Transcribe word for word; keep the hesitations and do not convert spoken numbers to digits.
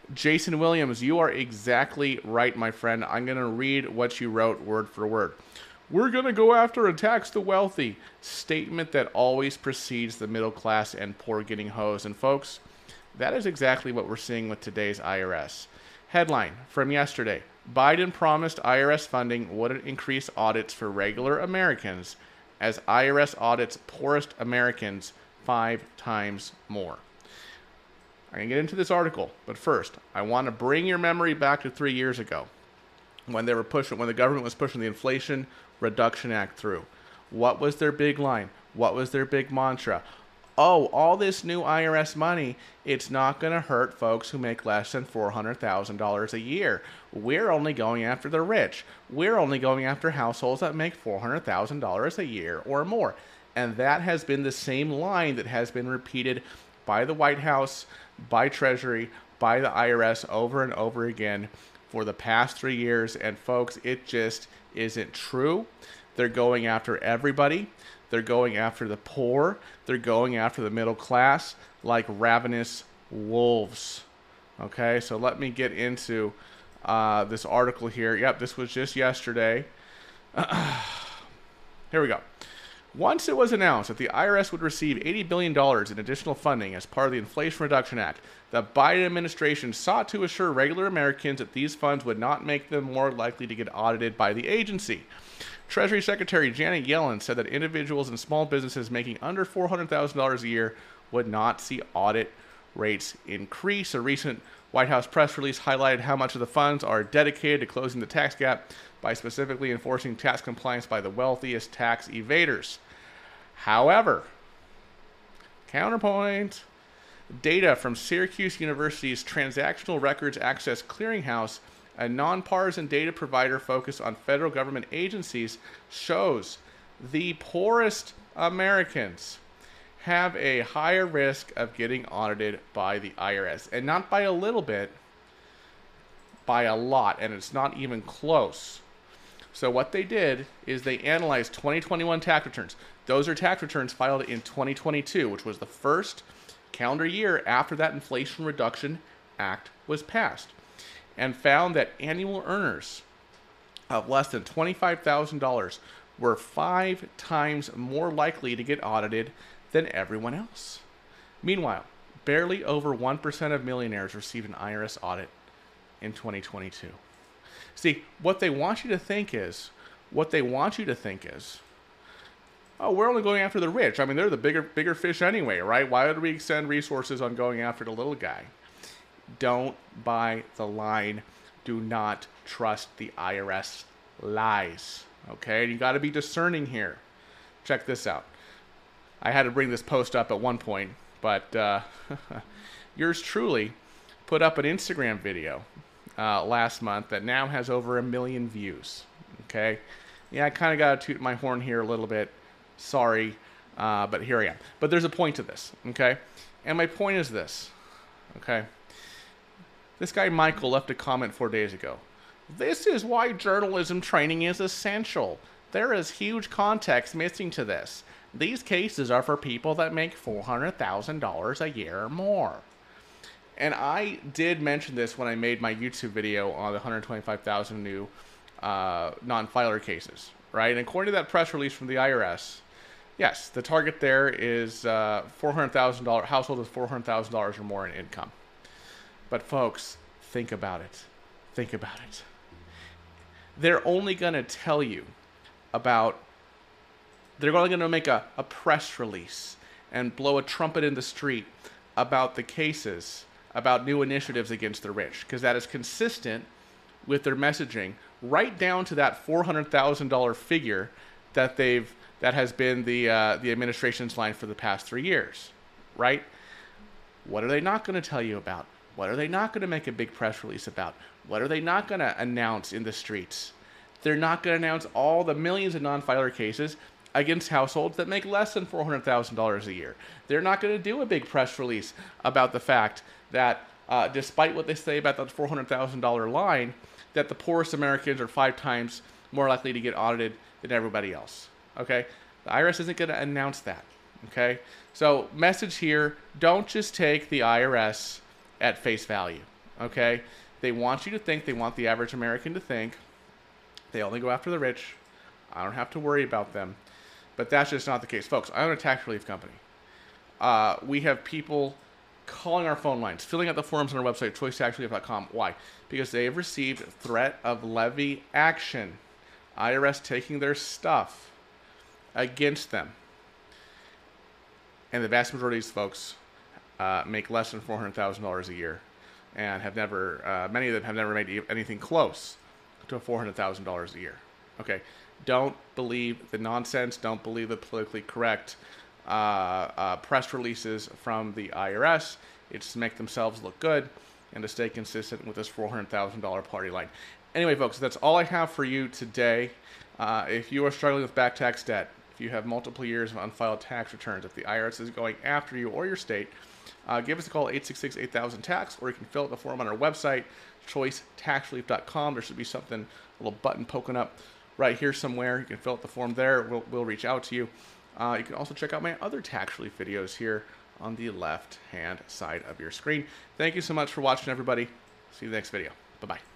Jason Williams, you are exactly right, my friend. I'm going to read what you wrote word for word. We're going to go after and tax the wealthy. Statement that always precedes the middle class and poor getting hosed. And folks, that is exactly what we're seeing with today's I R S. Headline from yesterday. Biden promised I R S funding wouldn't increase audits for regular Americans as I R S audits poorest Americans five times more. I'm going to get into this article, but first, I want to bring your memory back to three years ago when they were pushing, when the government was pushing the Inflation Reduction Act through. What was their big line? What was their big mantra? Oh, all this new I R S money, it's not going to hurt folks who make less than four hundred thousand dollars a year. We're only going after the rich. We're only going after households that make four hundred thousand dollars a year or more. And that has been the same line that has been repeated by the White House, by Treasury, by the I R S over and over again for the past three years. And folks, it just isn't true. They're going after everybody. They're going after the poor. They're going after the middle class like ravenous wolves. Okay, so let me get into uh, this article here. Yep, this was just yesterday. Here we go. Once it was announced that the I R S would receive eighty billion dollars in additional funding as part of the Inflation Reduction Act, the Biden administration sought to assure regular Americans that these funds would not make them more likely to get audited by the agency. Treasury Secretary Janet Yellen said that individuals and small businesses making under four hundred thousand dollars a year would not see audit rates increase. A recent White House press release highlighted how much of the funds are dedicated to closing the tax gap by specifically enforcing tax compliance by the wealthiest tax evaders. However, counterpoint, data from Syracuse University's Transactional Records Access Clearinghouse, a nonpartisan data provider focused on federal government agencies, shows the poorest Americans have a higher risk of getting audited by the I R S. And not by a little bit, by a lot. And it's not even close. So what they did is they analyzed twenty twenty-one tax returns. Those are tax returns filed in twenty twenty-two, which was the first calendar year after that Inflation Reduction Act was passed, and found that annual earners of less than twenty-five thousand dollars were five times more likely to get audited than everyone else. Meanwhile, barely over one percent of millionaires received an I R S audit in twenty twenty-two. See, what they want you to think is, what they want you to think is, oh, we're only going after the rich. I mean, they're the bigger bigger fish anyway, right? Why would we extend resources on going after the little guy? Don't buy the line. Do not trust the I R S lies. Okay? You got to be discerning here. Check this out. I had to bring this post up at one point, but uh, yours truly put up an Instagram video uh, last month that now has over a million views. Okay? Yeah, I kind of got to toot my horn here a little bit. Sorry, uh, but here I am. But there's a point to this. Okay? And my point is this. Okay? This guy Michael left a comment four days ago. This is why journalism training is essential. There is huge context missing to this. These cases are for people that make four hundred thousand dollars a year or more. And I did mention this when I made my YouTube video on the one hundred twenty-five thousand new uh, non-filer cases, right? And according to that press release from the I R S, yes, the target there is uh, four hundred thousand dollars, household with four hundred thousand dollars or more in income. But folks, think about it. Think about it. They're only going to tell you about, they're only going to make a, a press release and blow a trumpet in the street about the cases, about new initiatives against the rich, because that is consistent with their messaging, right down to that four hundred thousand dollars figure that they've that has been the uh, the administration's line for the past three years, right? What are they not going to tell you about? What are they not going to make a big press release about? What are they not going to announce in the streets? They're not going to announce all the millions of non-filer cases against households that make less than four hundred thousand dollars a year. They're not going to do a big press release about the fact that uh, despite what they say about that four hundred thousand dollars line, that the poorest Americans are five times more likely to get audited than everybody else. Okay? The I R S isn't going to announce that. Okay? So, message here, don't just take the I R S at face value. Okay? They want you to think, they want the average American to think, they only go after the rich. I don't have to worry about them. But that's just not the case. Folks, I own a tax relief company. Uh, we have people calling our phone lines, filling out the forms on our website, choice tax relief dot com. Why? Because they have received threat of levy action. I R S taking their stuff against them. And the vast majority of these folks uh, make less than four hundred thousand dollars a year and have never, uh, many of them have never made anything close to four hundred thousand dollars a year. Okay? Don't believe the nonsense. Don't believe the politically correct uh, uh, press releases from the I R S. It's to make themselves look good and to stay consistent with this four hundred thousand dollars party line. Anyway, folks, that's all I have for you today. Uh, if you are struggling with back tax debt, if you have multiple years of unfiled tax returns, if the I R S is going after you or your state, uh, give us a call, eight six six, eight thousand, tax, or you can fill out the form on our website, choice tax relief dot com. There should be something, a little button poking up right here somewhere. You can fill out the form there. We'll, we'll reach out to you. Uh, you can also check out my other tax relief videos here on the left-hand side of your screen. Thank you so much for watching, everybody. See you in the next video. Bye-bye.